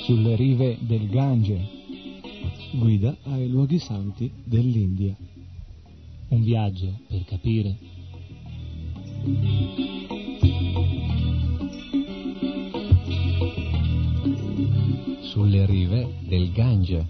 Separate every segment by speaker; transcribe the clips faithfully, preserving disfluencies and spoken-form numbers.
Speaker 1: sulle rive del Gange.
Speaker 2: Guida ai luoghi santi dell'India.
Speaker 3: Un viaggio per capire.
Speaker 4: Sulle rive del Gange.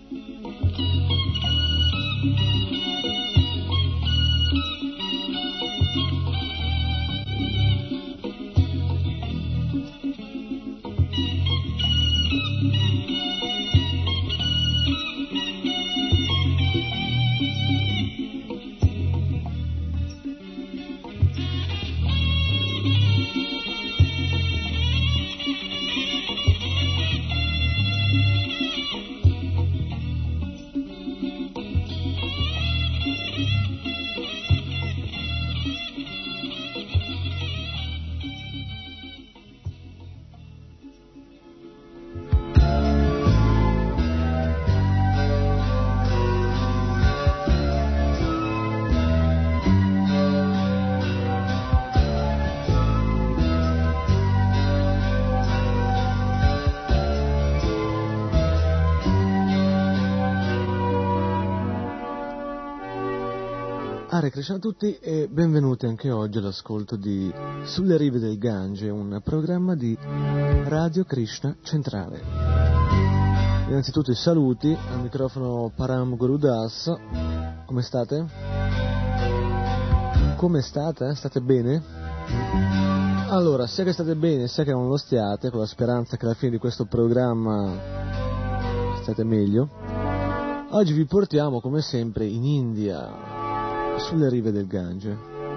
Speaker 2: Hare Krishna a tutti e benvenuti anche oggi all'ascolto di Sulle rive del Gange, un programma di Radio Krishna Centrale. Innanzitutto i saluti, al microfono Param Gurudas. Come state? Come state? State bene? Allora, sia che state bene sia che non lo stiate, con la speranza che alla fine di questo programma state meglio, oggi vi portiamo come sempre in India, sulle rive del Gange.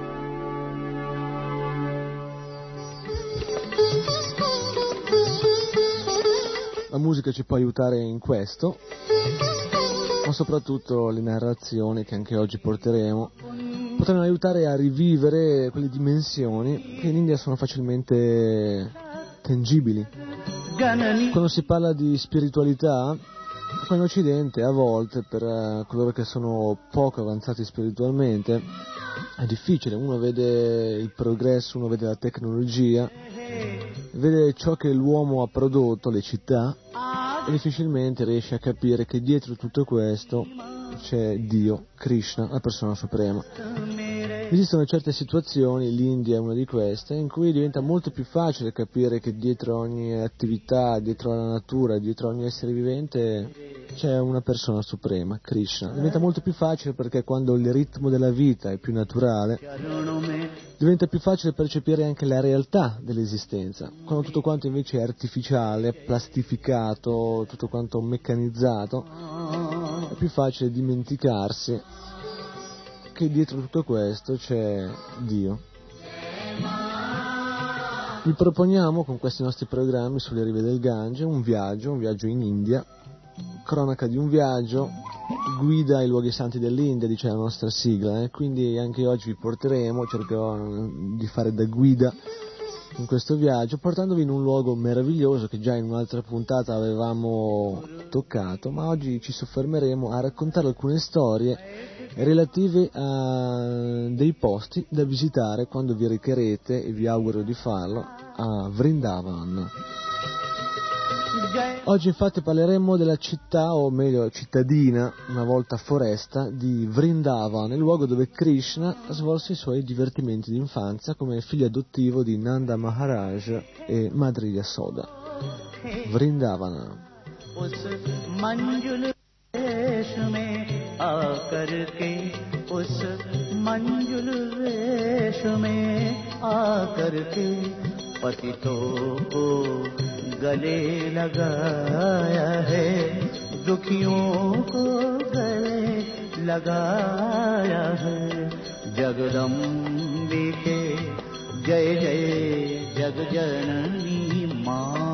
Speaker 2: La musica ci può aiutare in questo, ma soprattutto le narrazioni che anche oggi porteremo potranno aiutare a rivivere quelle dimensioni che in India sono facilmente tangibili. Quando si parla di spiritualità, qua in Occidente a volte per uh, coloro che sono poco avanzati spiritualmente è difficile. Uno vede il progresso, uno vede la tecnologia, vede ciò che l'uomo ha prodotto, le città, e difficilmente riesce a capire che dietro tutto questo c'è Dio, Krishna, la persona suprema. Esistono certe situazioni, l'India è una di queste, in cui diventa molto più facile capire che dietro ogni attività, dietro alla natura, dietro ogni essere vivente c'è una persona suprema, Krishna. Diventa molto più facile perché quando il ritmo della vita è più naturale, diventa più facile percepire anche la realtà dell'esistenza. Quando tutto quanto invece è artificiale, plastificato, tutto quanto meccanizzato, è più facile dimenticarsi che dietro tutto questo c'è Dio. Vi proponiamo con questi nostri programmi sulle rive del Gange un viaggio, un viaggio in India, cronaca di un viaggio, guida ai luoghi santi dell'India, dice la nostra sigla, eh? Quindi anche oggi vi porteremo, cercherò di fare da guida in questo viaggio, portandovi in un luogo meraviglioso che già in un'altra puntata avevamo toccato, ma oggi ci soffermeremo a raccontare alcune storie relative a dei posti da visitare quando vi recherete, e vi auguro di farlo, a Vrindavan. Oggi infatti parleremo della città, o meglio cittadina, una volta foresta, di Vrindavan, il luogo dove Krishna svolse i suoi divertimenti di infanzia come figlio adottivo di Nanda Maharaj e Madre Yasoda. Vrindavan.
Speaker 5: पतितों को गले लगाया है, दुखियों को गले लगाया है। जगदम्बिके जय जय जग जननी माँ।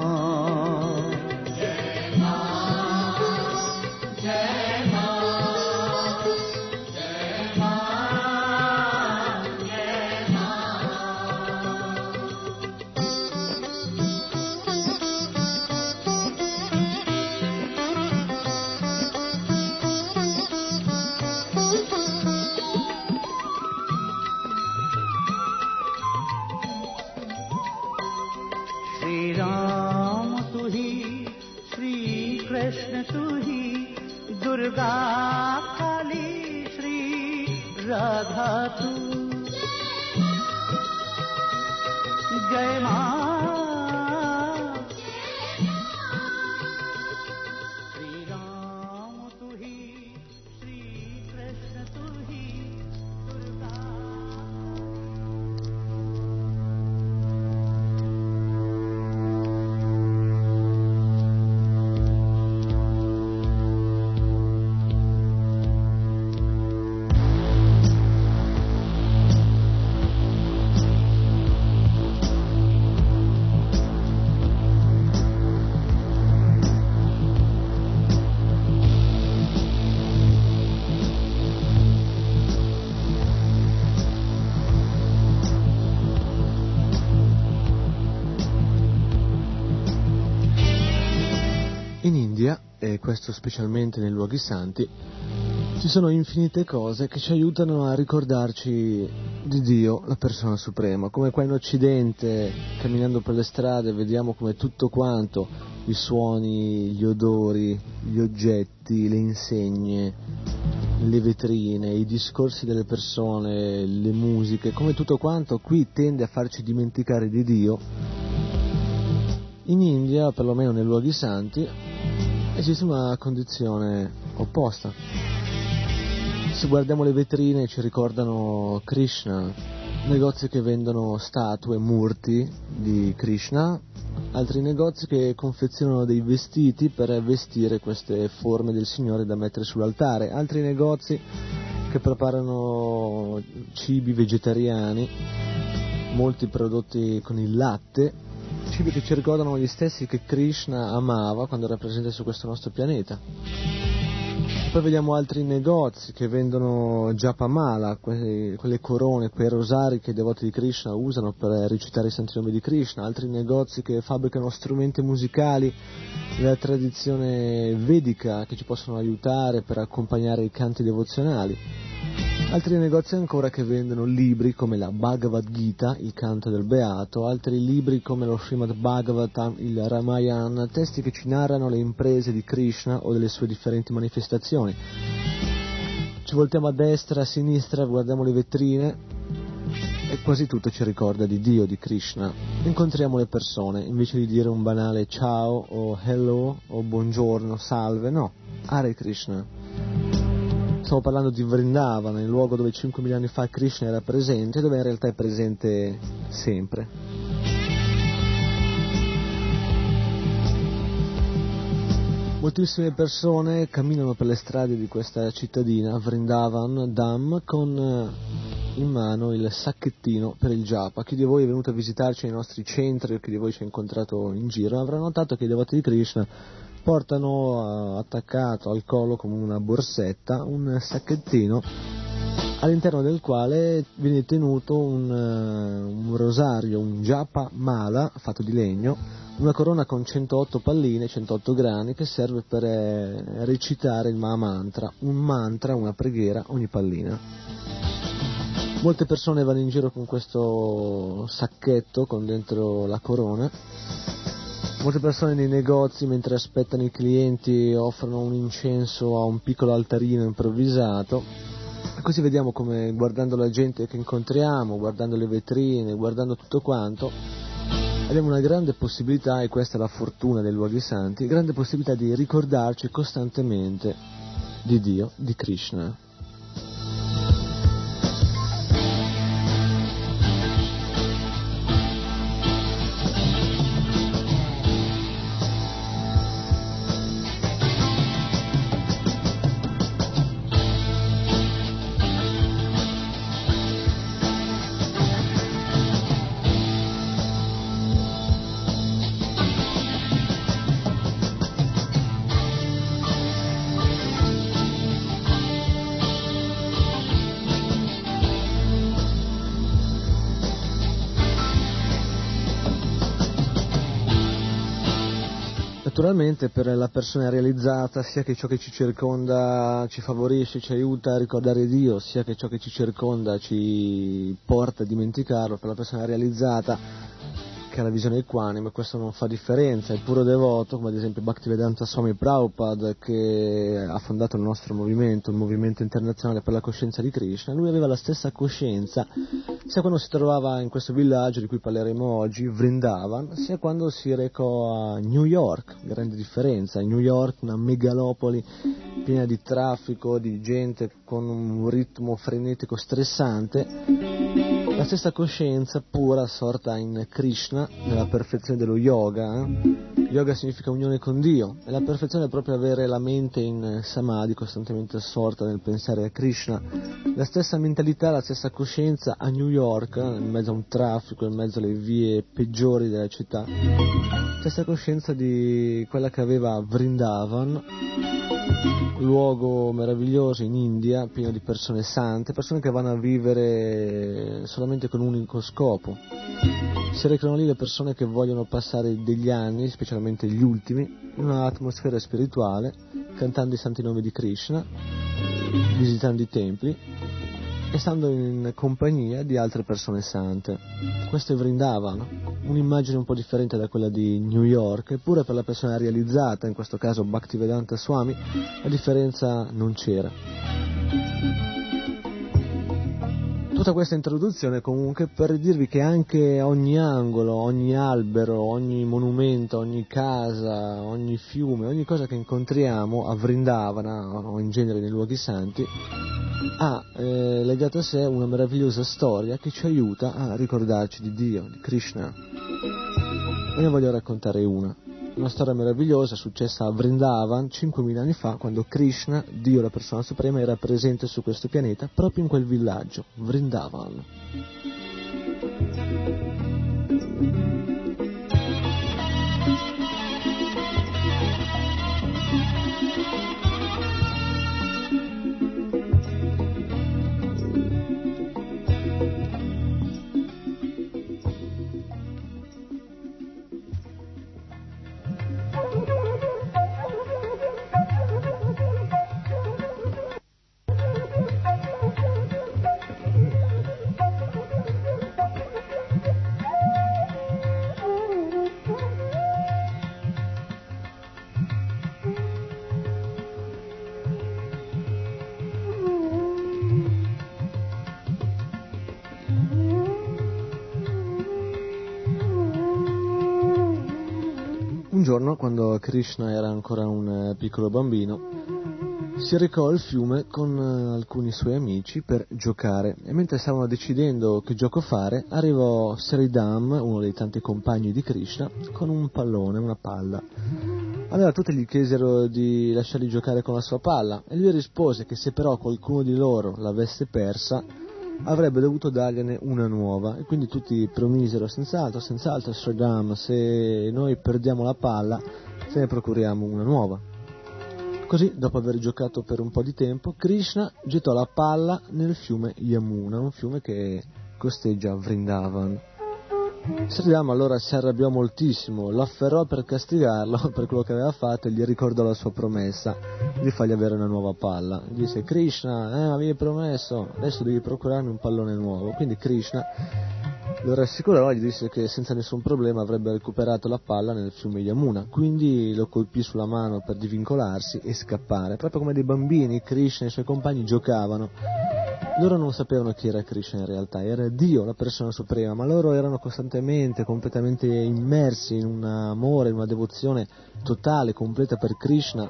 Speaker 5: श्री राम राधा तू जय मां श्री राम तू ही श्री कृष्ण तू ही Durga
Speaker 2: In India, e questo specialmente nei luoghi santi, ci sono infinite cose che ci aiutano a ricordarci di Dio, la persona suprema. Come qua in Occidente, camminando per le strade, vediamo come tutto quanto, i suoni, gli odori, gli oggetti, le insegne, le vetrine, i discorsi delle persone, le musiche, come tutto quanto qui tende a farci dimenticare di Dio. In India, perlomeno nei luoghi santi, esiste una condizione opposta. Se guardiamo le vetrine ci ricordano Krishna, negozi che vendono statue, murti di Krishna, altri negozi che confezionano dei vestiti per vestire queste forme del Signore da mettere sull'altare, altri negozi che preparano cibi vegetariani, molti prodotti con il latte, cibi che ci ricordano gli stessi che Krishna amava quando era presente su questo nostro pianeta. Poi vediamo altri negozi che vendono japamala, quelle, quelle corone, quei rosari che i devoti di Krishna usano per recitare i santi nomi di Krishna, altri negozi che fabbricano strumenti musicali della tradizione vedica che ci possono aiutare per accompagnare i canti devozionali. Altri negozi ancora che vendono libri come la Bhagavad Gita, il canto del Beato, altri libri come lo Srimad Bhagavatam, il Ramayana, testi che ci narrano le imprese di Krishna o delle sue differenti manifestazioni. Ci voltiamo a destra, a sinistra, guardiamo le vetrine e quasi tutto ci ricorda di Dio, di Krishna. Incontriamo le persone, invece di dire un banale ciao o hello o buongiorno, salve, no, Hare Krishna. Stiamo parlando di Vrindavana, il luogo dove cinquemila anni fa Krishna era presente e dove in realtà è presente sempre. Moltissime persone camminano per le strade di questa cittadina, Vrindavan Dham, con in mano il sacchettino per il japa. Chi di voi è venuto a visitarci nei nostri centri o chi di voi ci ha incontrato in giro avrà notato che i devoti di Krishna portano attaccato al collo come una borsetta un sacchettino all'interno del quale viene tenuto un, un rosario, un japa mala fatto di legno, una corona con centootto palline, centootto grani che serve per recitare il Mahamantra, un mantra, una preghiera ogni pallina. Molte persone vanno in giro con questo sacchetto con dentro la corona. Molte persone nei negozi, mentre aspettano i clienti, offrono un incenso a un piccolo altarino improvvisato. E così vediamo come, guardando la gente che incontriamo, guardando le vetrine, guardando tutto quanto, abbiamo una grande possibilità, e questa è la fortuna dei luoghi santi, grande possibilità di ricordarci costantemente di Dio, di Krishna. Naturalmente per la persona realizzata, sia che ciò che ci circonda ci favorisce, ci aiuta a ricordare Dio, sia che ciò che ci circonda ci porta a dimenticarlo, per la persona realizzata che ha la visione equanime, questo non fa differenza, è puro devoto, come ad esempio Bhaktivedanta Swami Prabhupada, che ha fondato il nostro movimento, il movimento internazionale per la coscienza di Krishna. Lui aveva la stessa coscienza sia quando si trovava in questo villaggio di cui parleremo oggi, Vrindavan, sia quando si recò a New York. Grande differenza, in New York una megalopoli piena di traffico, di gente con un ritmo frenetico stressante, la stessa coscienza pura sorta in Krishna, nella perfezione dello yoga. Eh? Yoga significa unione con Dio, e la perfezione è proprio avere la mente in samadhi, costantemente assorta nel pensare a Krishna. La stessa mentalità, la stessa coscienza a New York, in mezzo a un traffico, in mezzo alle vie peggiori della città, stessa coscienza di quella che aveva a Vrindavan, luogo meraviglioso in India, pieno di persone sante, persone che vanno a vivere solamente con un unico scopo. Si recano lì le persone che vogliono passare degli anni, specialmente gli ultimi, in un'atmosfera spirituale, cantando i santi nomi di Krishna, visitando i templi e stando in compagnia di altre persone sante. Questo è Vrindavan, un'immagine un po' differente da quella di New York, eppure per la persona realizzata, in questo caso Bhaktivedanta Swami, la differenza non c'era. Tutta questa introduzione comunque per dirvi che anche ogni angolo, ogni albero, ogni monumento, ogni casa, ogni fiume, ogni cosa che incontriamo a Vrindavana o in genere nei luoghi santi ha eh, legato a sé una meravigliosa storia che ci aiuta a ricordarci di Dio, di Krishna. Ve ne voglio raccontare una. Una storia meravigliosa successa a Vrindavan cinquemila anni fa, quando Krishna, Dio la persona suprema, era presente su questo pianeta, proprio in quel villaggio, Vrindavan. Un giorno, quando Krishna era ancora un piccolo bambino, si recò al fiume con alcuni suoi amici per giocare, e mentre stavano decidendo che gioco fare, arrivò Sridham, uno dei tanti compagni di Krishna, con un pallone, una palla. Allora tutti gli chiesero di lasciarli giocare con la sua palla, e lui rispose che se però qualcuno di loro l'avesse persa, avrebbe dovuto dargliene una nuova, e quindi tutti promisero: senz'altro, senz'altro Sridham, se noi perdiamo la palla, se ne procuriamo una nuova. Così, dopo aver giocato per un po' di tempo, Krishna gettò la palla nel fiume Yamuna, un fiume che costeggia Vrindavan. Sridham allora si arrabbiò moltissimo, lo afferrò per castigarlo per quello che aveva fatto e gli ricordò la sua promessa di fargli avere una nuova palla. Gli disse: Krishna, eh, avevi promesso, adesso devi procurarmi un pallone nuovo. Quindi Krishna lo rassicurò e gli disse che senza nessun problema avrebbe recuperato la palla nel fiume Yamuna. Quindi lo colpì sulla mano per divincolarsi e scappare. Proprio come dei bambini, Krishna e i suoi compagni giocavano. Loro non sapevano chi era Krishna in realtà, era Dio, la persona suprema, ma loro erano costantemente, completamente immersi in un amore, in una devozione totale, completa per Krishna,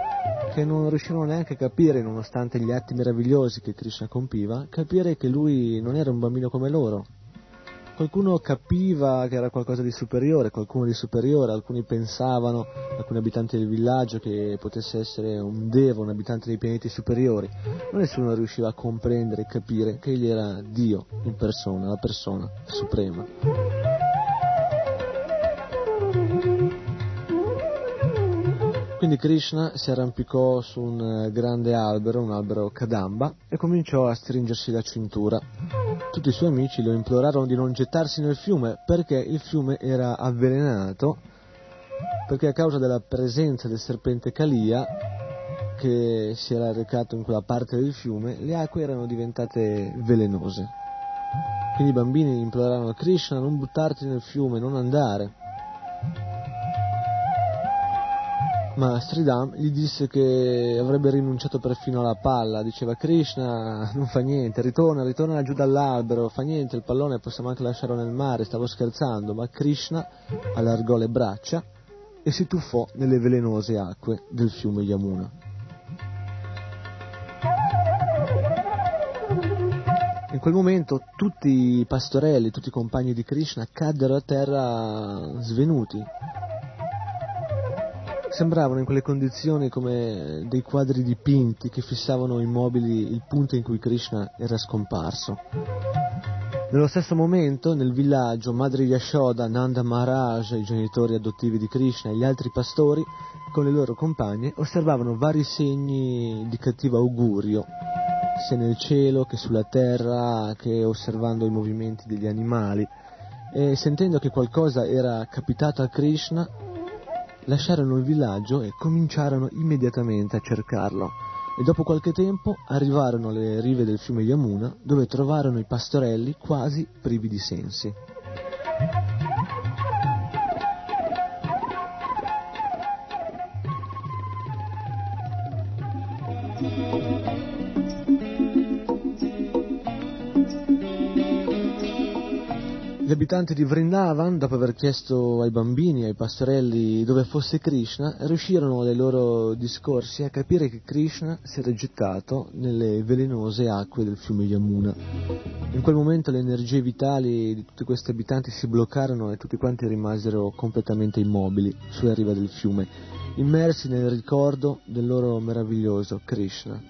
Speaker 2: che non riuscivano neanche a capire, nonostante gli atti meravigliosi che Krishna compiva, capire che lui non era un bambino come loro. Qualcuno capiva che era qualcosa di superiore, qualcuno di superiore, alcuni pensavano, alcuni abitanti del villaggio, che potesse essere un deva, un abitante dei pianeti superiori, ma nessuno riusciva a comprendere e capire che egli era Dio in persona, la persona suprema. Quindi Krishna si arrampicò su un grande albero, un albero Kadamba, e cominciò a stringersi la cintura. Tutti i suoi amici lo implorarono di non gettarsi nel fiume, perché il fiume era avvelenato, perché a causa della presenza del serpente Kalia, che si era recato in quella parte del fiume, le acque erano diventate velenose. Quindi i bambini implorarono: Krishna, non buttarti nel fiume, non andare. Ma Sridham gli disse che avrebbe rinunciato perfino alla palla. Diceva: Krishna, non fa niente, ritorna, ritorna giù dall'albero, fa niente, il pallone possiamo anche lasciarlo nel mare, stavo scherzando. Ma Krishna allargò le braccia e si tuffò nelle velenose acque del fiume Yamuna. In quel momento tutti i pastorelli, tutti i compagni di Krishna caddero a terra svenuti. Sembravano in quelle condizioni come dei quadri dipinti che fissavano immobili il punto in cui Krishna era scomparso. Nello stesso momento, nel villaggio, Madre Yashoda, Nanda Maharaj, i genitori adottivi di Krishna e gli altri pastori, con le loro compagne, osservavano vari segni di cattivo augurio, sia nel cielo che sulla terra, che osservando i movimenti degli animali. E sentendo che qualcosa era capitato a Krishna, lasciarono il villaggio e cominciarono immediatamente a cercarlo. E dopo qualche tempo arrivarono alle rive del fiume Yamuna, dove trovarono i pastorelli quasi privi di sensi. Gli abitanti di Vrindavan, dopo aver chiesto ai bambini, ai pastorelli dove fosse Krishna, riuscirono dai loro discorsi a capire che Krishna si era gettato nelle velenose acque del fiume Yamuna. In quel momento le energie vitali di tutti questi abitanti si bloccarono e tutti quanti rimasero completamente immobili sulla riva del fiume, immersi nel ricordo del loro meraviglioso Krishna.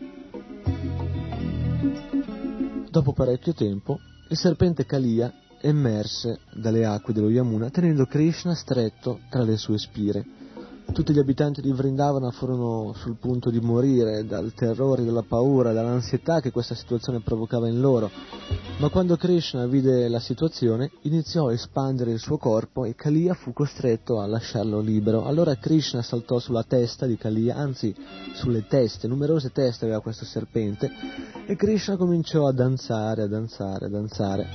Speaker 2: Dopo parecchio tempo, il serpente Kaliya emerse dalle acque dello Yamuna tenendo Krishna stretto tra le sue spire. Tutti gli abitanti di Vrindavana furono sul punto di morire dal terrore, dalla paura, dall'ansietà che questa situazione provocava in loro, ma quando Krishna vide la situazione iniziò a espandere il suo corpo e Kaliya fu costretto a lasciarlo libero. Allora Krishna saltò sulla testa di Kaliya, anzi sulle teste, numerose teste aveva questo serpente, e Krishna cominciò a danzare, a danzare, a danzare.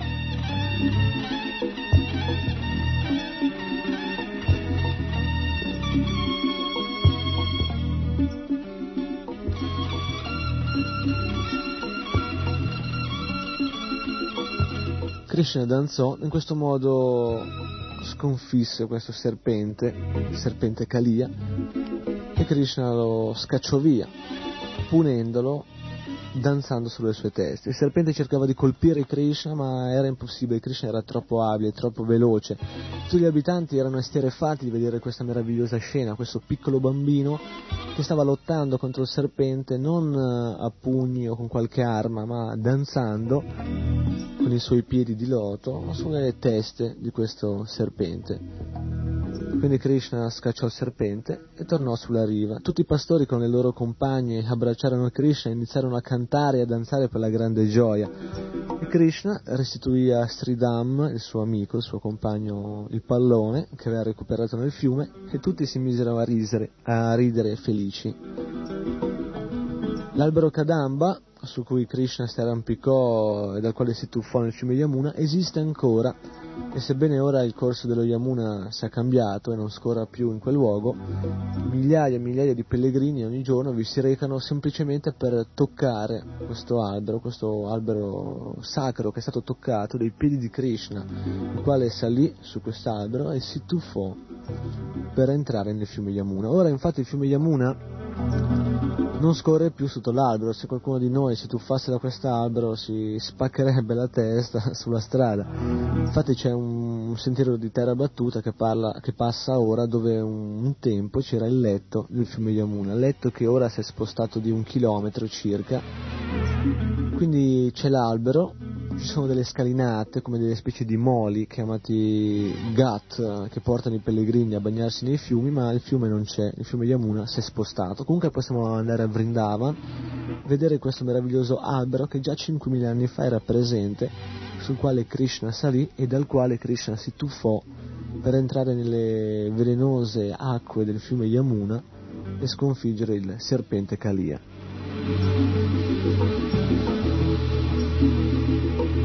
Speaker 2: Krishna danzò, in questo modo sconfisse questo serpente, il serpente Kaliya, e Krishna lo scacciò via, punendolo danzando sulle sue teste. Il serpente cercava di colpire Krishna, ma era impossibile, Krishna era troppo abile, troppo veloce. Tutti gli abitanti erano esterrefatti di vedere questa meravigliosa scena, questo piccolo bambino che stava lottando contro il serpente non a pugni o con qualche arma, ma danzando con i suoi piedi di loto sulle teste di questo serpente. Quindi Krishna scacciò il serpente e tornò sulla riva. Tutti i pastori con le loro compagne abbracciarono Krishna e iniziarono a cantare e a danzare per la grande gioia. E Krishna restituì a Sridham, il suo amico, il suo compagno, il pallone che aveva recuperato nel fiume, e tutti si misero a ridere, a ridere felici. L'albero Kadamba, su cui Krishna si arrampicò e dal quale si tuffò nel fiume Yamuna, esiste ancora, e sebbene ora il corso dello Yamuna sia cambiato e non scorra più in quel luogo, migliaia e migliaia di pellegrini ogni giorno vi si recano semplicemente per toccare questo albero, questo albero sacro che è stato toccato dai piedi di Krishna, il quale salì su quest'albero e si tuffò per entrare nel fiume Yamuna. Ora infatti il fiume Yamuna non scorre più sotto l'albero. Se qualcuno di noi si tuffasse da quest'albero si spaccherebbe la testa sulla strada. Infatti c'è un sentiero di terra battuta che, parla, che passa ora dove un, un tempo c'era il letto del fiume Yamuna, letto che ora si è spostato di un chilometro circa. Quindi c'è l'albero, ci sono delle scalinate come delle specie di moli chiamati ghat che portano i pellegrini a bagnarsi nei fiumi, ma il fiume non c'è, il fiume Yamuna si è spostato. Comunque possiamo andare a Vrindavan, vedere questo meraviglioso albero che già cinquemila anni fa era presente, sul quale Krishna salì e dal quale Krishna si tuffò per entrare nelle velenose acque del fiume Yamuna e sconfiggere il serpente Kaliya.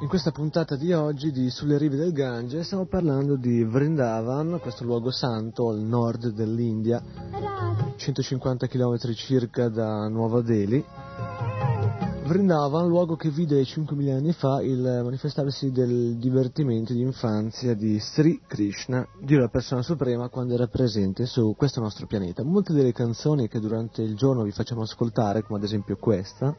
Speaker 2: In questa puntata di oggi di Sulle rive del Gange stiamo parlando di Vrindavan, questo luogo santo al nord dell'India, centocinquanta chilometri circa da Nuova Delhi. Vrindavan, luogo che vide cinquemila anni fa il manifestarsi del divertimento di infanzia di Sri Krishna, Dio la persona suprema, quando era presente su questo nostro pianeta. Molte delle canzoni che durante il giorno vi facciamo ascoltare, come ad esempio questa,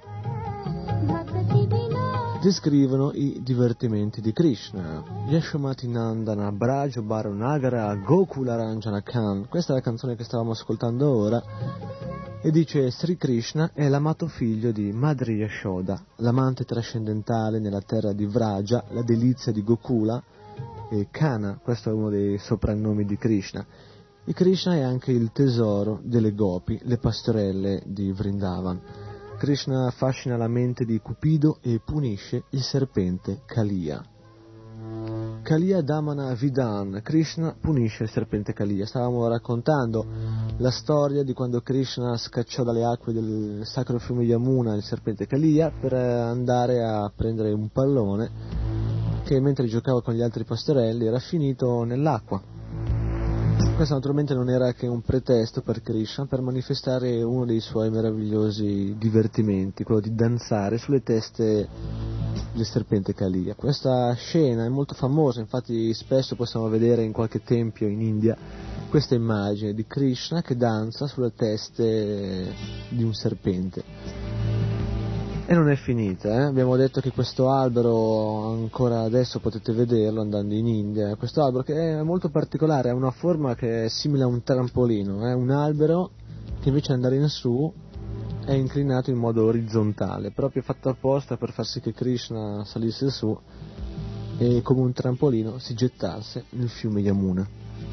Speaker 2: descrivono i divertimenti di Krishna. Yashomati Nandana, Braj Barunagara, Gokula Ranjana Khan. Questa è la canzone che stavamo ascoltando ora e dice: Sri Krishna è l'amato figlio di Madri Yashoda, l'amante trascendentale nella terra di Vraja, la delizia di Gokula, e Kana, questo è uno dei soprannomi di Krishna. E Krishna è anche il tesoro delle gopi, le pastorelle di Vrindavan. Krishna affascina la mente di Cupido e punisce il serpente Kaliya. Kaliya Damana Vidan, Krishna punisce il serpente Kaliya. Stavamo raccontando la storia di quando Krishna scacciò dalle acque del sacro fiume Yamuna il serpente Kaliya per andare a prendere un pallone che mentre giocava con gli altri pastorelli era finito nell'acqua. Questo naturalmente non era che un pretesto per Krishna per manifestare uno dei suoi meravigliosi divertimenti, quello di danzare sulle teste del serpente Kaliya. Questa scena è molto famosa, infatti spesso possiamo vedere in qualche tempio in India questa immagine di Krishna che danza sulle teste di un serpente. E non è finita, eh? Abbiamo detto che questo albero, ancora adesso potete vederlo andando in India, questo albero che è molto particolare, ha una forma che è simile a un trampolino, è un albero che invece di andare in su è inclinato in modo orizzontale, proprio fatto apposta per far sì che Krishna salisse su e come un trampolino si gettasse nel fiume Yamuna.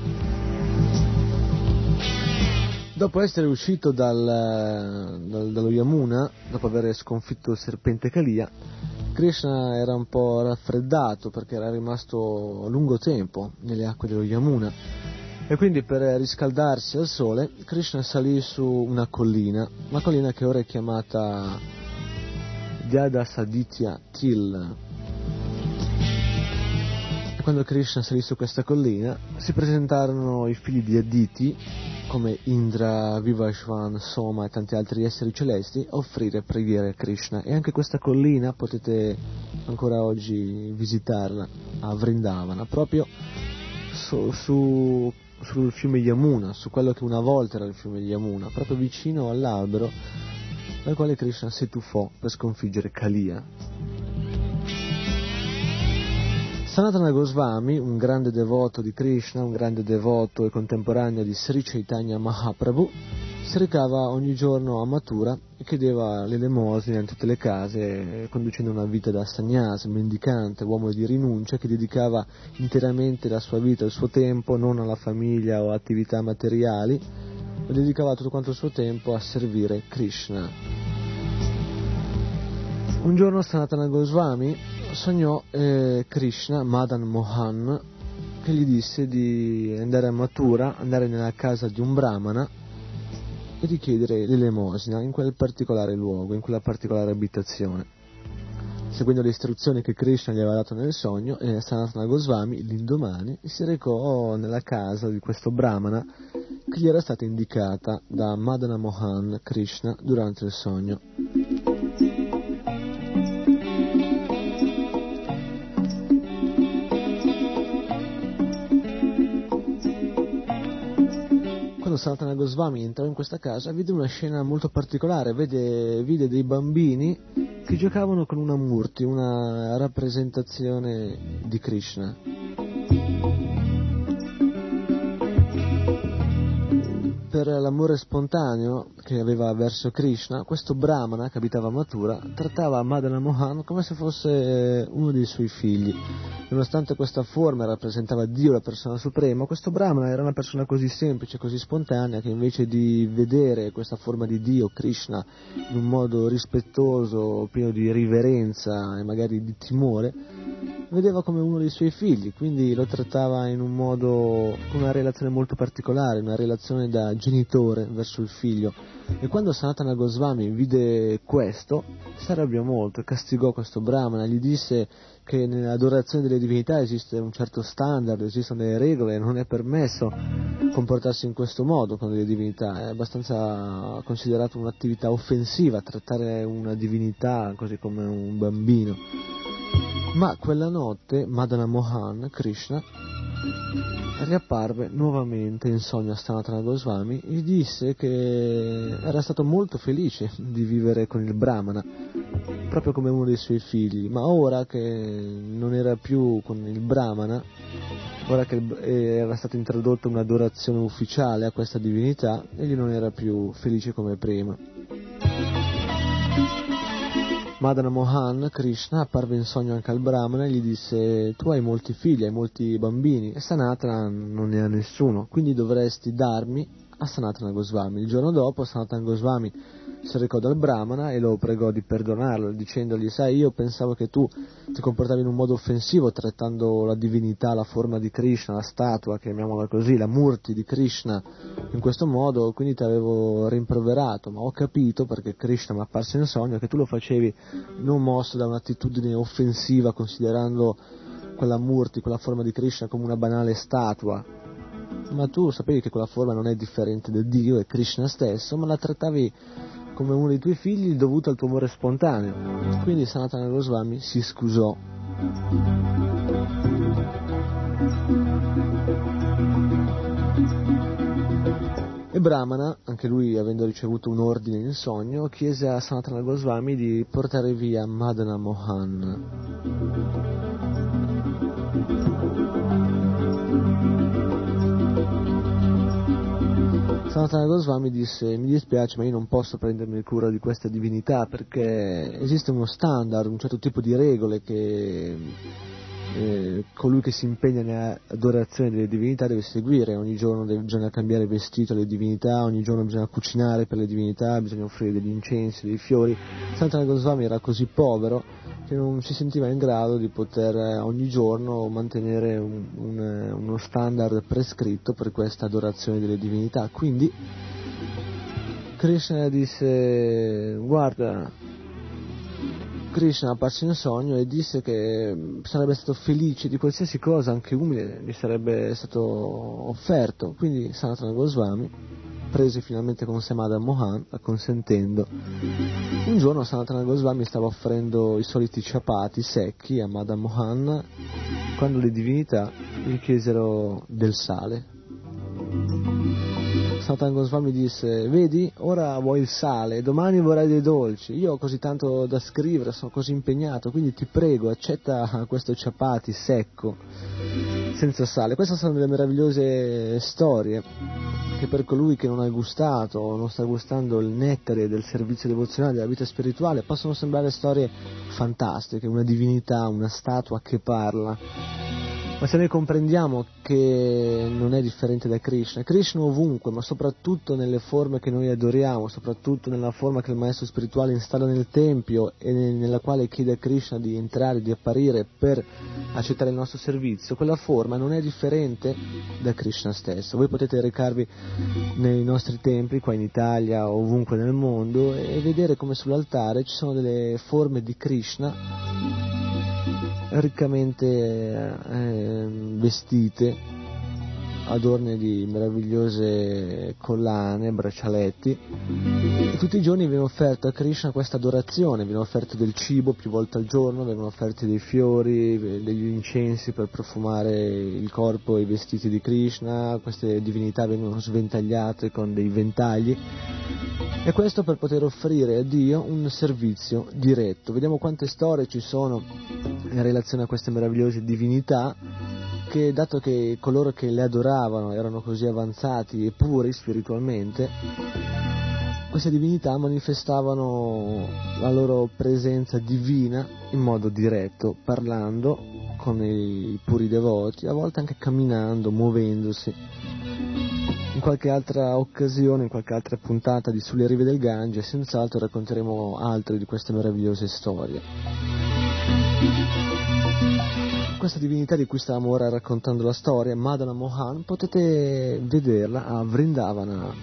Speaker 2: Dopo essere uscito dal, dal, dallo Yamuna, dopo aver sconfitto il serpente Kaliya, Krishna era un po' raffreddato perché era rimasto a lungo tempo nelle acque dello Yamuna e quindi per riscaldarsi al sole Krishna salì su una collina, una collina che ora è chiamata Dyadasaditya Til. E quando Krishna salì su questa collina si presentarono i figli di Aditi come Indra, Vivashvan, Soma e tanti altri esseri celesti a offrire preghiere a Krishna. E anche questa collina potete ancora oggi visitarla a Vrindavana, proprio su, su, sul fiume Yamuna, su quello che una volta era il fiume Yamuna, proprio vicino all'albero dal quale Krishna si tuffò per sconfiggere Kaliya. Sanatana Goswami, un grande devoto di Krishna, un grande devoto e contemporaneo di Sri Chaitanya Mahaprabhu, si recava ogni giorno a Mathura e chiedeva l'elemosina in tutte le case, conducendo una vita da sannyasi, mendicante, uomo di rinuncia, che dedicava interamente la sua vita, il suo tempo, non alla famiglia o attività materiali, ma dedicava tutto quanto il suo tempo a servire Krishna. Un giorno Sanatana Goswami sognò eh, Krishna, Madan Mohan, che gli disse di andare a Mathura, andare nella casa di un brahmana e di chiedere l'elemosina in quel particolare luogo, in quella particolare abitazione. Seguendo le istruzioni che Krishna gli aveva dato nel sogno, eh, Sanatana Goswami l'indomani si recò nella casa di questo brahmana che gli era stata indicata da Madana Mohan Krishna durante il sogno. Quando Sanatana Goswami entrò in questa casa vide una scena molto particolare, vede, vide dei bambini che giocavano con una murti, una rappresentazione di Krishna. Per l'amore spontaneo che aveva verso Krishna, questo brahmana che abitava a Mathura trattava Madana Mohan come se fosse uno dei suoi figli. Nonostante questa forma rappresentava Dio, la persona suprema, questo brahmana era una persona così semplice, così spontanea, che invece di vedere questa forma di Dio, Krishna, in un modo rispettoso, pieno di riverenza e magari di timore, vedeva come uno dei suoi figli, quindi lo trattava in un modo, con una relazione molto particolare, una relazione da genitore verso il figlio. E quando Sanatana Goswami vide questo, si arrabbiò molto e castigò questo brahmana, gli disse che nell'adorazione delle divinità esiste un certo standard, esistono delle regole, non è permesso comportarsi in questo modo con delle divinità, è abbastanza considerato un'attività offensiva trattare una divinità così come un bambino. Ma quella notte Madana Mohan, Krishna, riapparve nuovamente in sogno a Sanatana Goswami e gli disse che era stato molto felice di vivere con il brahmana, proprio come uno dei suoi figli, ma ora che non era più con il brahmana, ora che era stata introdotta un'adorazione ufficiale a questa divinità, egli non era più felice come prima. Madana Mohan, Krishna, apparve in sogno anche al brahmana e gli disse: tu hai molti figli, hai molti bambini e Sanatana non ne ha nessuno, quindi dovresti darmi a Sanatana Goswami. Il giorno dopo Sanatana Goswami si recò dal brahmana e lo pregò di perdonarlo, dicendogli: sai, io pensavo che tu ti comportavi in un modo offensivo trattando la divinità, la forma di Krishna, la statua, chiamiamola così, la murti di Krishna in questo modo, quindi ti avevo rimproverato, ma ho capito, perché Krishna mi è apparso in sogno, che tu lo facevi non mosso da un'attitudine offensiva, considerando quella murti, quella forma di Krishna come una banale statua, ma tu sapevi che quella forma non è differente da Dio, è Krishna stesso, ma la trattavi come uno dei tuoi figli dovuto al tuo amore spontaneo. Quindi Sanatana Goswami si scusò. E Brahmana, anche lui avendo ricevuto un ordine in sogno, chiese a Sanatana Goswami di portare via Madana Mohan. Sanatana Goswami disse: mi dispiace, ma io non posso prendermi cura di questa divinità perché esiste uno standard, un certo tipo di regole che eh, colui che si impegna nell'adorazione delle divinità deve seguire. Ogni giorno deve, bisogna cambiare vestito alle divinità, ogni giorno bisogna cucinare per le divinità, bisogna offrire degli incensi, dei fiori. Sanatana Goswami era così povero che non si sentiva in grado di poter ogni giorno mantenere un, un, uno standard prescritto per questa adorazione delle divinità. Quindi Krishna disse: guarda, Krishna apparse in sogno e disse che sarebbe stato felice di qualsiasi cosa, anche umile, gli sarebbe stato offerto. Quindi Sanatana Goswami prese finalmente con sé Madana Mohan, acconsentendo. Un giorno Sanatana Goswami stava offrendo i soliti ciapati secchi a Madana Mohan quando le divinità gli chiesero del sale. Sanatana Goswami disse: vedi, ora vuoi il sale, domani vorrai dei dolci, io ho così tanto da scrivere, sono così impegnato, quindi ti prego, accetta questo ciapati secco senza sale. Queste sono delle meravigliose storie che per colui che non ha gustato o non sta gustando il nettare del servizio devozionale, della vita spirituale, possono sembrare storie fantastiche, una divinità, una statua che parla. Ma se noi comprendiamo che non è differente da Krishna, Krishna ovunque, ma soprattutto nelle forme che noi adoriamo, soprattutto nella forma che il maestro spirituale installa nel tempio e nella quale chiede a Krishna di entrare, di apparire per accettare il nostro servizio, quella forma non è differente da Krishna stesso. Voi potete recarvi nei nostri templi, qua in Italia o ovunque nel mondo, e vedere come sull'altare ci sono delle forme di Krishna riccamente eh, vestite, adorne di meravigliose collane, braccialetti, e tutti i giorni viene offerta a Krishna questa adorazione, viene offerto del cibo più volte al giorno, vengono offerti dei fiori, degli incensi per profumare il corpo e i vestiti di Krishna, queste divinità vengono sventagliate con dei ventagli, e questo per poter offrire a Dio un servizio diretto. Vediamo quante storie ci sono in relazione a queste meravigliose divinità, che dato che coloro che le adoravano erano così avanzati e puri spiritualmente, queste divinità manifestavano la loro presenza divina in modo diretto, parlando con i puri devoti, a volte anche camminando, muovendosi. In qualche altra occasione, in qualche altra puntata di Sulle rive del Gange, senz'altro racconteremo altre di queste meravigliose storie. questa divinità di cui stavamo ora raccontando la storia, Madana Mohan, potete vederla a Vrindavana.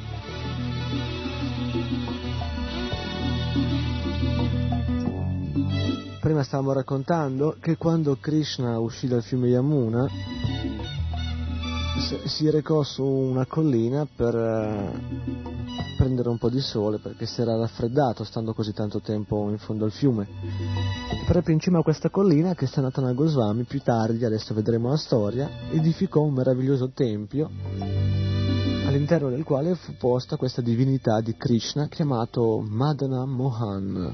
Speaker 2: Prima stavamo raccontando che quando Krishna uscì dal fiume Yamuna si recò su una collina per prendere un po' di sole, perché si era raffreddato stando così tanto tempo in fondo al fiume. Proprio in cima a questa collina che Sanatana Goswami più tardi, adesso vedremo la storia, edificò un meraviglioso tempio all'interno del quale fu posta questa divinità di Krishna chiamato Madana Mohan.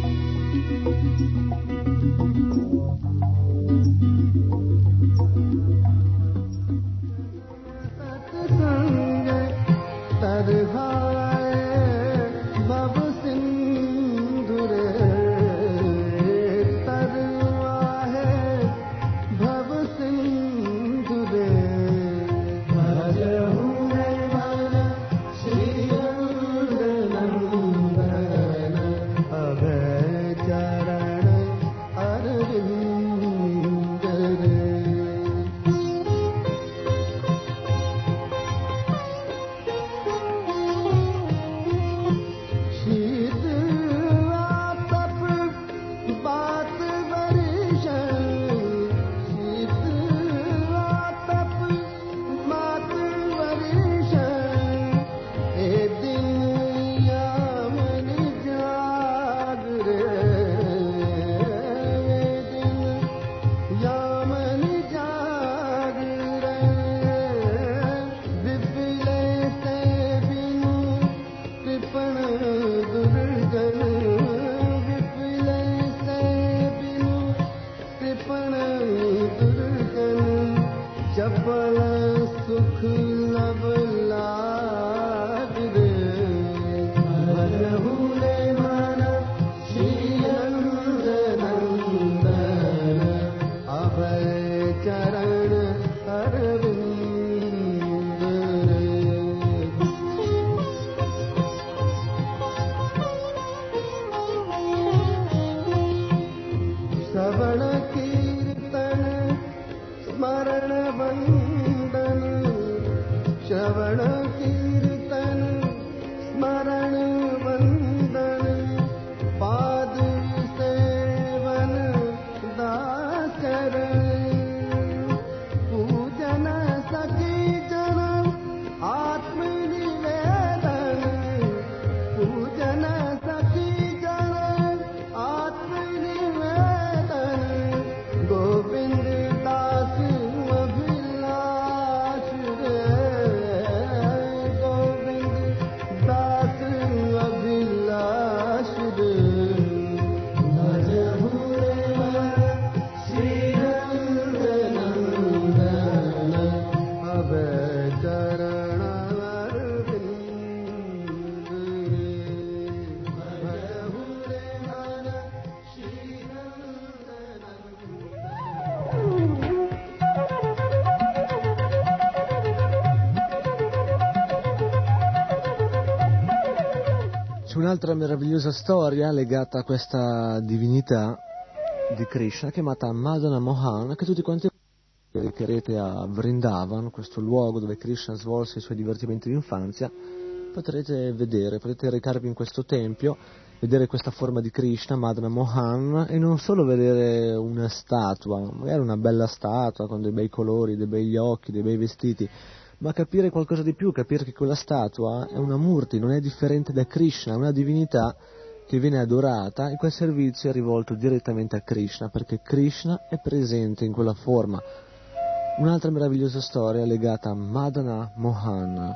Speaker 2: Un'altra meravigliosa storia legata a questa divinità di Krishna chiamata Madana Mohan, che tutti quanti recherete a Vrindavan, questo luogo dove Krishna svolse i suoi divertimenti d'infanzia. Potrete vedere, potete recarvi in questo tempio, vedere questa forma di Krishna, Madana Mohan, e non solo vedere una statua, magari una bella statua con dei bei colori, dei begli occhi, dei bei vestiti, ma capire qualcosa di più, capire che quella statua è una murti, non è differente da Krishna, è una divinità che viene adorata e quel servizio è rivolto direttamente a Krishna, perché Krishna è presente in quella forma. Un'altra meravigliosa storia legata a Madana Mohan.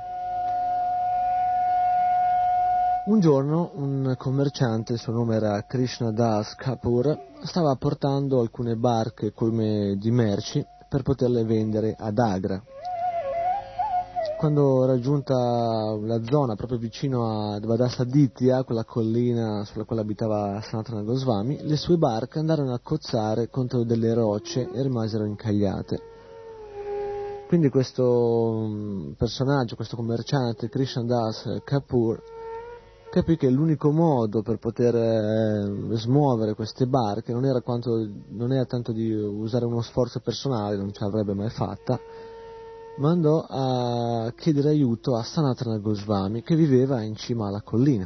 Speaker 2: Un giorno un commerciante, il suo nome era Krishna Das Kapoor, stava portando alcune barche come di merci per poterle vendere ad Agra. Quando raggiunta la zona proprio vicino a Vadasaditya, quella collina sulla quale abitava Sanatana Goswami, le sue barche andarono a cozzare contro delle rocce e rimasero incagliate. Quindi questo personaggio, questo commerciante, Krishna Das Kapoor, capì che l'unico modo per poter eh, smuovere queste barche non era, quanto, non era tanto di usare uno sforzo personale, non ce l'avrebbe mai fatta, ma andò a chiedere aiuto a Sanatana Goswami, che viveva in cima alla collina.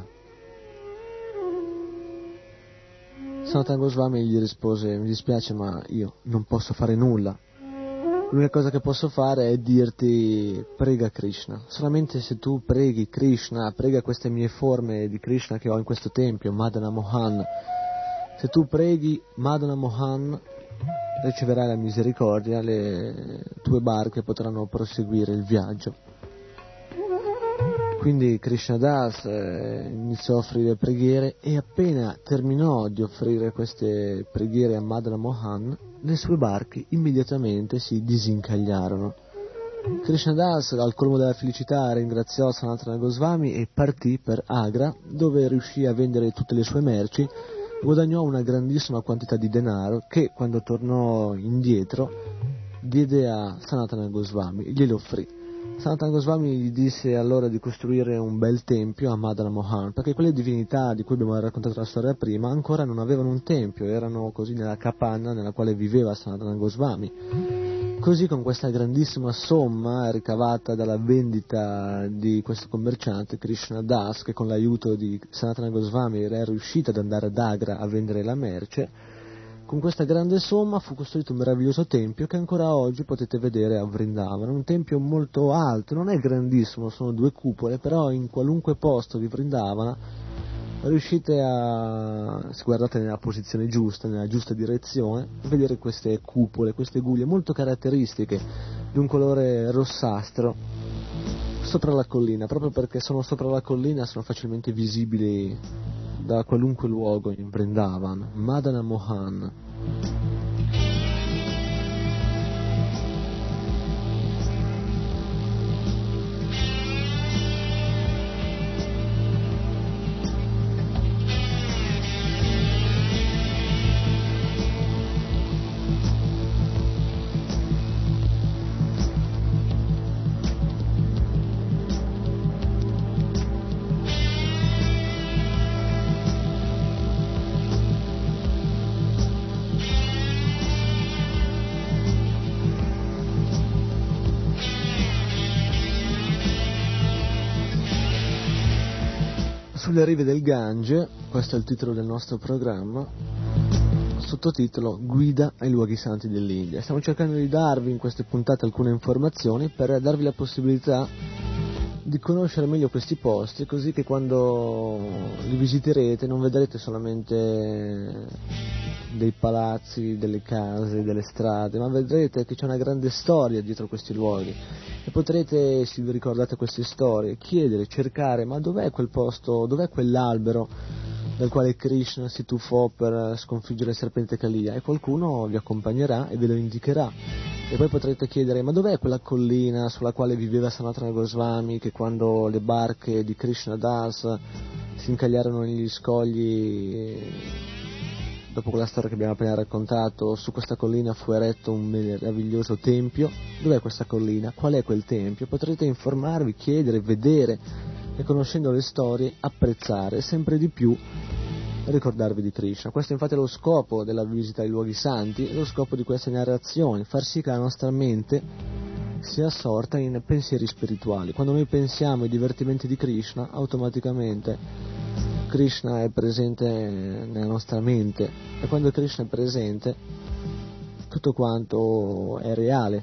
Speaker 2: Sanatana Goswami gli rispose: mi dispiace, ma io non posso fare nulla. L'unica cosa che posso fare è dirti: prega Krishna. Solamente se tu preghi Krishna, prega queste mie forme di Krishna che ho in questo tempio, Madana Mohan. Se tu preghi Madana Mohan, riceverai la misericordia, le tue barche potranno proseguire il viaggio. Quindi Krishna Das eh, iniziò a offrire preghiere, e appena terminò di offrire queste preghiere a Madana Mohan, le sue barche immediatamente si disincagliarono. Krishna Das, al colmo della felicità, ringraziò Sanatana Goswami e partì per Agra, dove riuscì a vendere tutte le sue merci e guadagnò una grandissima quantità di denaro che, quando tornò indietro, diede a Sanatana Goswami, glielo offrì. Sanatana Goswami gli disse allora di costruire un bel tempio a Madana Mohan, perché quelle divinità di cui abbiamo raccontato la storia prima ancora non avevano un tempio, erano così nella capanna nella quale viveva Sanatana Goswami. Così, con questa grandissima somma ricavata dalla vendita di questo commerciante Krishna Das, che con l'aiuto di Sanatana Goswami era riuscito ad andare ad Agra a vendere la merce, con questa grande somma fu costruito un meraviglioso tempio che ancora oggi potete vedere a Vrindavana, un tempio molto alto, non è grandissimo, sono due cupole, però in qualunque posto di Vrindavana riuscite a, se guardate nella posizione giusta, nella giusta direzione, a vedere queste cupole, queste guglie molto caratteristiche, di un colore rossastro, sopra la collina, proprio perché sono sopra la collina sono facilmente visibili da qualunque luogo in Vrindavan. Madana Mohan. Sulle rive del Gange, questo è il titolo del nostro programma, sottotitolo Guida ai luoghi santi dell'India. Stiamo cercando di darvi in queste puntate alcune informazioni per darvi la possibilità di conoscere meglio questi posti, così che quando li visiterete non vedrete solamente dei palazzi, delle case, delle strade, ma vedrete che c'è una grande storia dietro questi luoghi e potrete, se vi ricordate queste storie, chiedere, cercare: ma dov'è quel posto, dov'è quell'albero dal quale Krishna si tuffò per sconfiggere il serpente Kalia, e qualcuno vi accompagnerà e ve lo indicherà. E poi potrete chiedere: ma dov'è quella collina sulla quale viveva Sanatana Goswami, che quando le barche di Krishna Das si incagliarono negli scogli, dopo quella storia che abbiamo appena raccontato, su questa collina fu eretto un meraviglioso tempio? Dov'è questa collina? Qual è quel tempio? Potrete informarvi, chiedere, vedere, e conoscendo le storie apprezzare sempre di più, ricordarvi di Krishna. Questo infatti è lo scopo della visita ai luoghi santi, è lo scopo di queste narrazioni, far sì che la nostra mente sia assorta in pensieri spirituali. Quando noi pensiamo ai divertimenti di Krishna, automaticamente Krishna è presente nella nostra mente, e quando Krishna è presente tutto quanto è reale.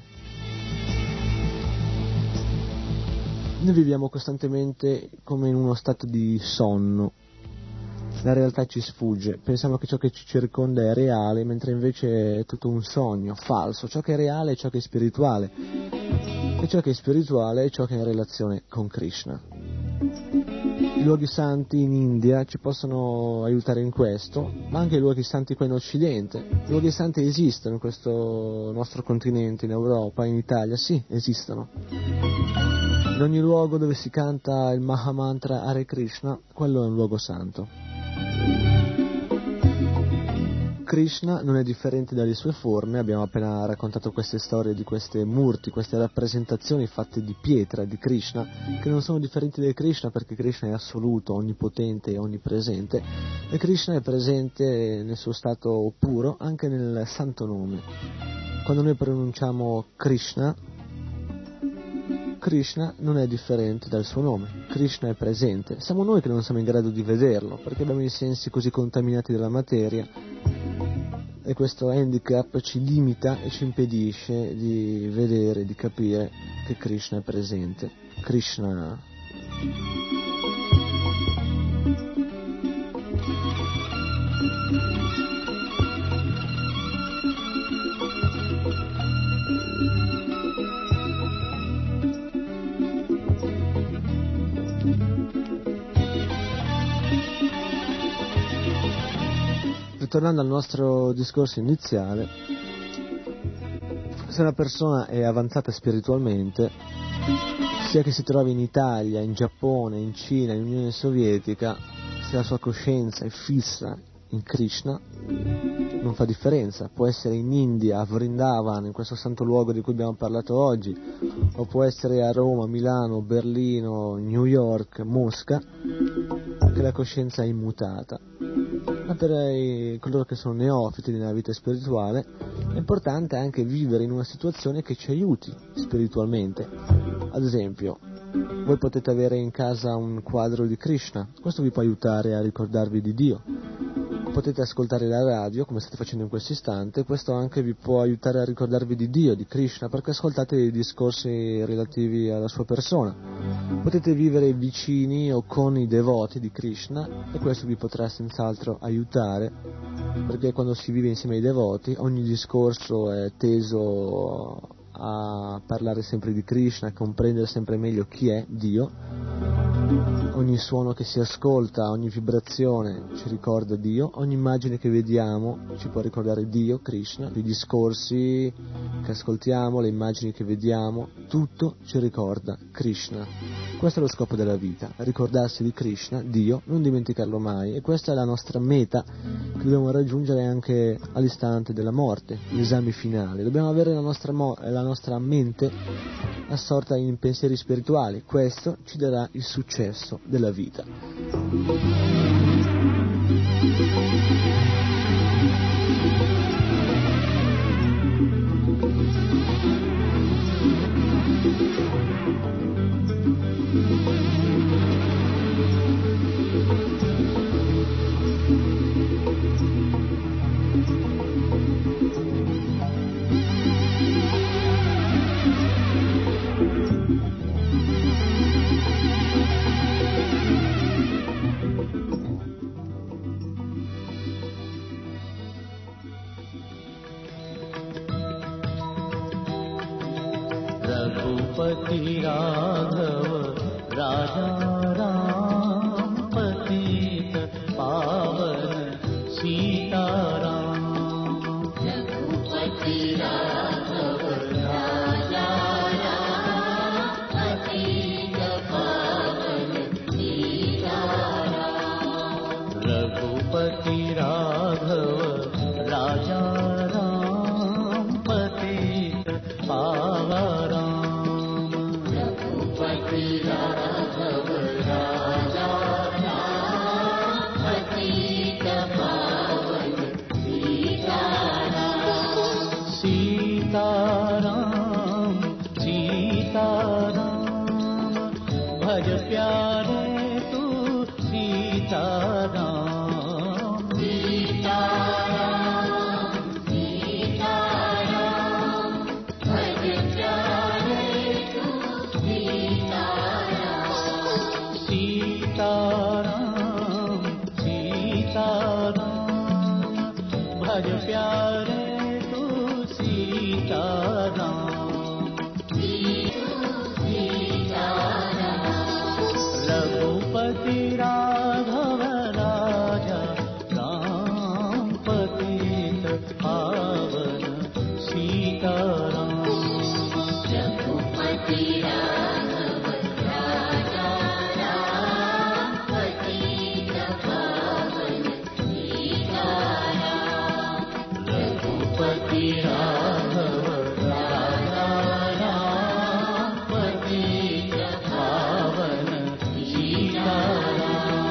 Speaker 2: Noi viviamo costantemente come in uno stato di sonno, la realtà ci sfugge, pensiamo che ciò che ci circonda è reale, mentre invece è tutto un sogno falso. Ciò che è reale è ciò che è spirituale, e ciò che è spirituale è ciò che è in relazione con Krishna. I luoghi santi in India ci possono aiutare in questo, ma anche i luoghi santi qua in Occidente. I luoghi santi esistono in questo nostro continente, in Europa, in Italia, sì, esistono. In ogni luogo dove si canta il Mahamantra Hare Krishna, quello è un luogo santo. Krishna non è differente dalle sue forme, abbiamo appena raccontato queste storie di queste murti, queste rappresentazioni fatte di pietra di Krishna, che non sono differenti da Krishna perché Krishna è assoluto, onnipotente e onnipresente, e Krishna è presente nel suo stato puro anche nel santo nome. Quando noi pronunciamo Krishna, Krishna non è differente dal suo nome, Krishna è presente, siamo noi che non siamo in grado di vederlo, perché abbiamo i sensi così contaminati dalla materia e questo handicap ci limita e ci impedisce di vedere, di capire che Krishna è presente. Krishna Tornando al nostro discorso iniziale, se una persona è avanzata spiritualmente, sia che si trovi in Italia, in Giappone, in Cina, in Unione Sovietica, se la sua coscienza è fissa in Krishna, non fa differenza, può essere in India, a Vrindavan, in questo santo luogo di cui abbiamo parlato oggi, o può essere a Roma, Milano, Berlino, New York, Mosca, che la coscienza è immutata. Ma per i, coloro che sono neofiti nella vita spirituale è importante anche vivere in una situazione che ci aiuti spiritualmente. Ad esempio, voi potete avere in casa un quadro di Krishna, questo vi può aiutare a ricordarvi di Dio. Potete ascoltare la radio, come state facendo in questo istante, questo anche vi può aiutare a ricordarvi di Dio, di Krishna, perché ascoltate i discorsi relativi alla sua persona. Potete vivere vicini o con i devoti di Krishna e questo vi potrà senz'altro aiutare, perché quando si vive insieme ai devoti ogni discorso è teso a parlare sempre di Krishna, a comprendere sempre meglio chi è Dio. Ogni suono che si ascolta, ogni vibrazione ci ricorda Dio, ogni immagine che vediamo ci può ricordare Dio, Krishna, i discorsi che ascoltiamo, le immagini che vediamo, tutto ci ricorda Krishna. Questo è lo scopo della vita, ricordarsi di Krishna, Dio, non dimenticarlo mai, e questa è la nostra meta che dobbiamo raggiungere anche all'istante della morte, l'esame finale. Dobbiamo avere la nostra, mo- la nostra mente assorta in pensieri spirituali, questo ci darà il successo della vita.
Speaker 5: Raghupati राघव राजा राम पतित पावन सीताराम रघुपति राघव राजा राम पतित पावन सीताराम रघुपति राघव राजा राम पतित पावन सीताराम सीताराम भज प्यारे तू सीताराम सीताराम सीताराम भज प्यारे तू सीताराम सीताराम सीताराम भज प्यारे रघुपति राघव राजा राम पतित पावन सीताराम रघुपति राघव राजा राम पतित पावन सीताराम रघुपति राघव राजा राम पतित पावन सीताराम।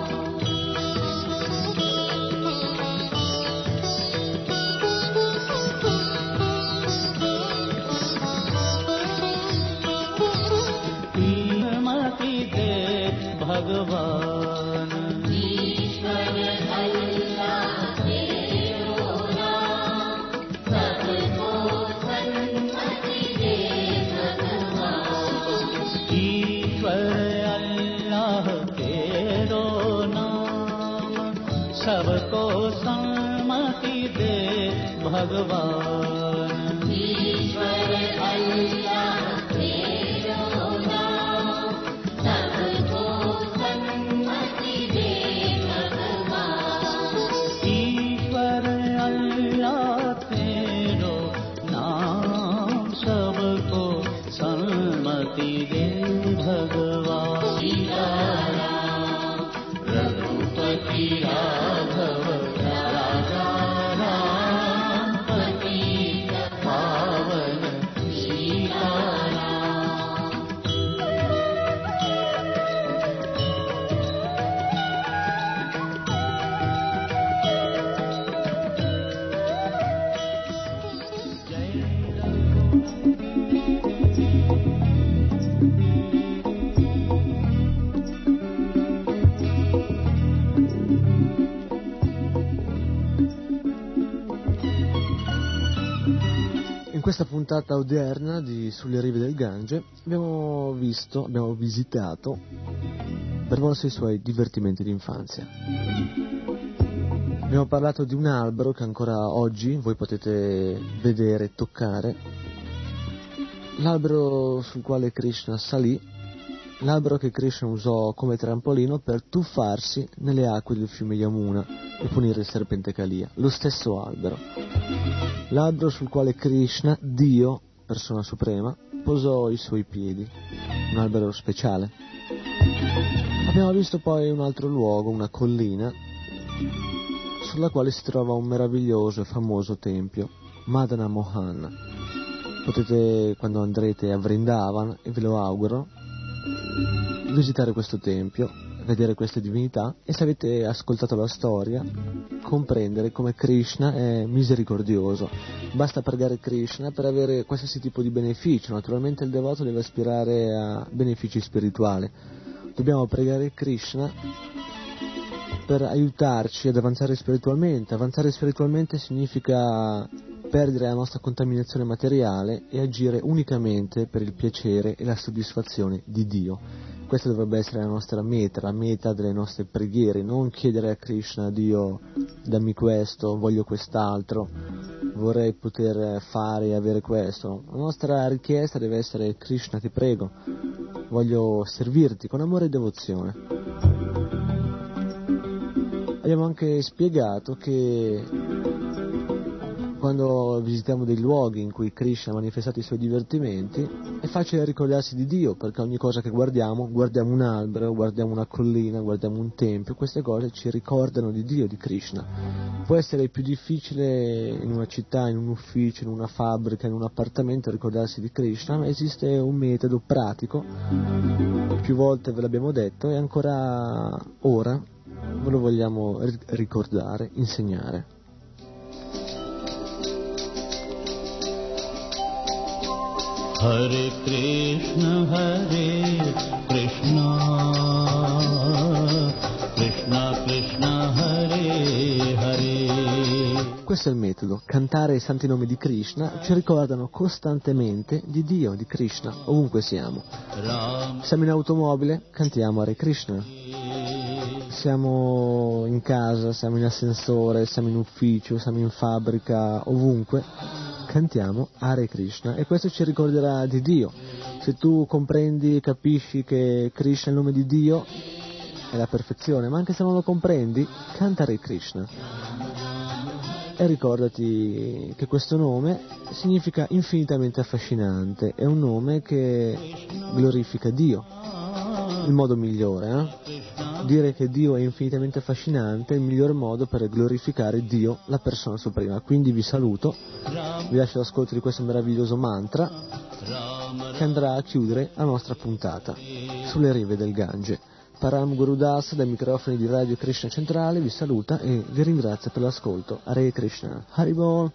Speaker 5: मति दे भगवान ईश्वर अल्लाह तेरो नाम, सबको सन्मति दे भगवान। ईश्वर अल्लाह तेरो नाम, सबको सन्मति दे भगवान। ईश्वर अल्लाह तेरो नाम, सबको सन्मति दे भगवान। ईश्वर अल्लाह तेरो नाम, सबको सन्मति दे भगवान। सीताराम रघुपति राघव राजा राम पतित पावन Sitaram.
Speaker 2: In questa puntata odierna di Sulle rive del Gange abbiamo visto, abbiamo visitato Bergoglio e i suoi divertimenti d'infanzia. Abbiamo parlato di un albero che ancora oggi voi potete vedere e toccare, l'albero sul quale Krishna salì, l'albero che Krishna usò come trampolino per tuffarsi nelle acque del fiume Yamuna e punire il serpente Kalia, lo stesso albero. L'albero sul quale Krishna, Dio, persona suprema, posò i suoi piedi, un albero speciale. Abbiamo visto poi un altro luogo, una collina, sulla quale si trova un meraviglioso e famoso tempio, Madana Mohan. Potete, quando andrete a Vrindavan, e ve lo auguro, visitare questo tempio, vedere queste divinità e, se avete ascoltato la storia, comprendere come Krishna è misericordioso. Basta pregare Krishna per avere qualsiasi tipo di beneficio. Naturalmente il devoto deve aspirare a benefici spirituali. Dobbiamo pregare Krishna per aiutarci ad avanzare spiritualmente. Avanzare spiritualmente significa perdere la nostra contaminazione materiale e agire unicamente per il piacere e la soddisfazione di Dio. Questa dovrebbe essere la nostra meta, la meta delle nostre preghiere, non chiedere a Krishna: Dio, dammi questo, voglio quest'altro, vorrei poter fare e avere questo. La nostra richiesta deve essere: Krishna, ti prego, voglio servirti con amore e devozione. Abbiamo anche spiegato che quando visitiamo dei luoghi in cui Krishna ha manifestato i suoi divertimenti, è facile ricordarsi di Dio, perché ogni cosa che guardiamo, guardiamo un albero, guardiamo una collina, guardiamo un tempio, queste cose ci ricordano di Dio, di Krishna. Può essere più difficile in una città, in un ufficio, in una fabbrica, in un appartamento ricordarsi di Krishna, ma esiste un metodo pratico, più volte ve l'abbiamo detto e ancora ora ve lo vogliamo ricordare, insegnare.
Speaker 5: Hare Krishna, Hare Krishna, Krishna Krishna, Hare Hare.
Speaker 2: Questo è il metodo. Cantare i santi nomi di Krishna ci ricordano costantemente di Dio, di Krishna, ovunque siamo. Siamo in automobile, cantiamo Hare Krishna. Siamo in casa, siamo in ascensore, siamo in ufficio, siamo in fabbrica, ovunque cantiamo Hare Krishna, e questo ci ricorderà di Dio. Se tu comprendi e capisci che Krishna è il nome di Dio, è la perfezione, ma anche se non lo comprendi, canta Hare Krishna e ricordati che questo nome significa infinitamente affascinante, è un nome che glorifica Dio, il modo migliore, eh? dire che Dio è infinitamente affascinante è il miglior modo per glorificare Dio, la persona suprema. Quindi vi saluto, vi lascio l'ascolto di questo meraviglioso mantra che andrà a chiudere la nostra puntata sulle rive del Gange. Param Gurudas dai microfoni di Radio Krishna Centrale vi saluta e vi ringrazia per l'ascolto. Hare Krishna. Haribol.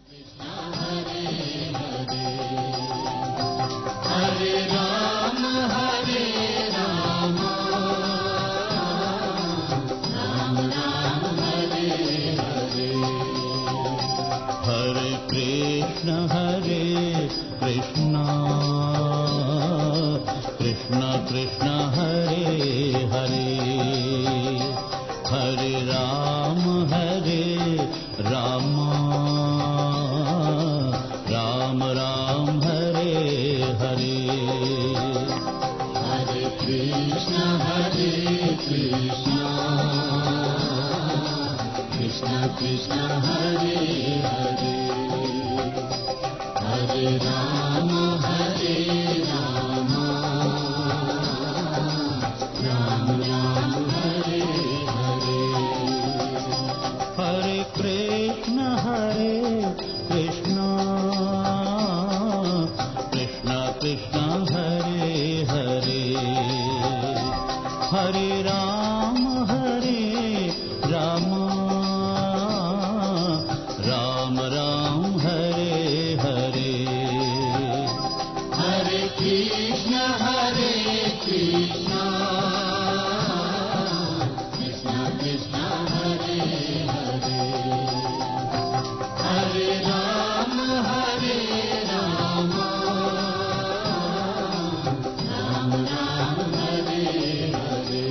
Speaker 5: Krishna Krishna Hare Hare Hare Ram Hare Rama Ram Ram Hare Hare Hare Krishna Hare Krishna Krishna Krishna Hare Hare Hare Rama Hare Rama Ram Ram Hare Hare Hare Krishna Hare Krishna Krishna Krishna Hare Hare Hare Rama Hare Rama Ram Ram Hare Hare Hare Krishna Hare Krishna Krishna Krishna Hare Hare Hare Rama Hare Rama Ram Ram Hare Hare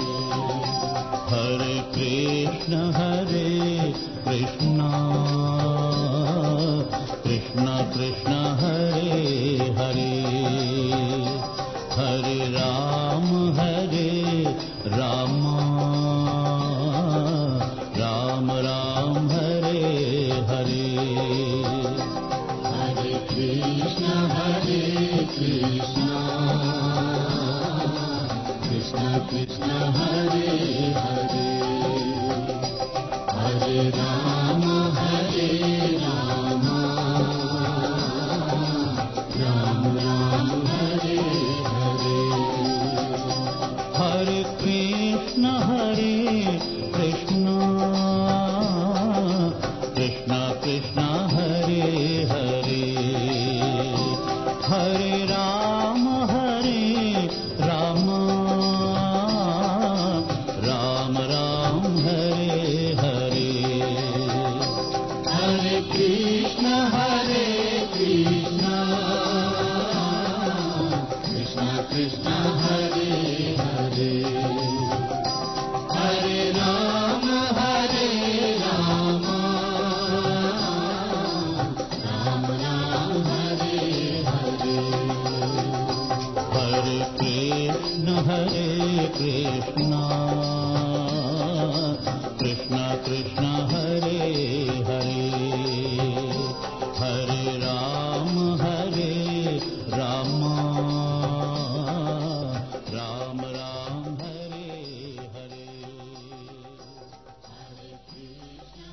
Speaker 5: Hare Krishna Hare Krishna Krishna Krishna Hare Hare Hare Ram Hare Rama Ram Ram Hare Hare Hare Krishna Hare Krishna Krishna Krishna Hare Hare Hare Rama Hare Rama Ram Ram Hare Hare Hare Krishna Hare Krishna Krishna Krishna Hare Hare Hare Rama Hare Rama Ram Ram Hare Hare Hare Krishna Hare Krishna Krishna Krishna Hare Hare Hare Rama Hare Rama Ram Ram Hare Hare Hare Krishna Hare Krishna Krishna Krishna Hare Hare Hare Rama Hare Rama Ram Ram Hare Hare Hare Krishna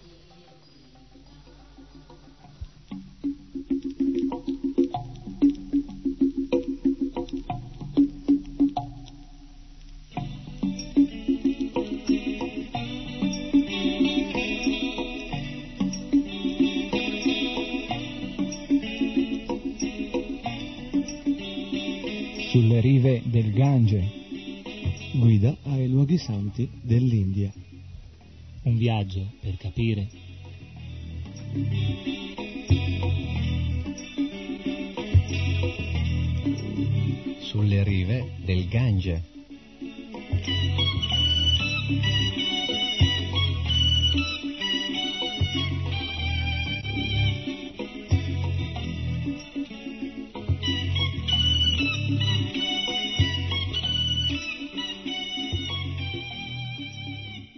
Speaker 1: Sulle rive del Gange.
Speaker 2: Guida ai luoghi santi dell'India.
Speaker 3: Un viaggio per capire.
Speaker 4: Sulle rive del Gange.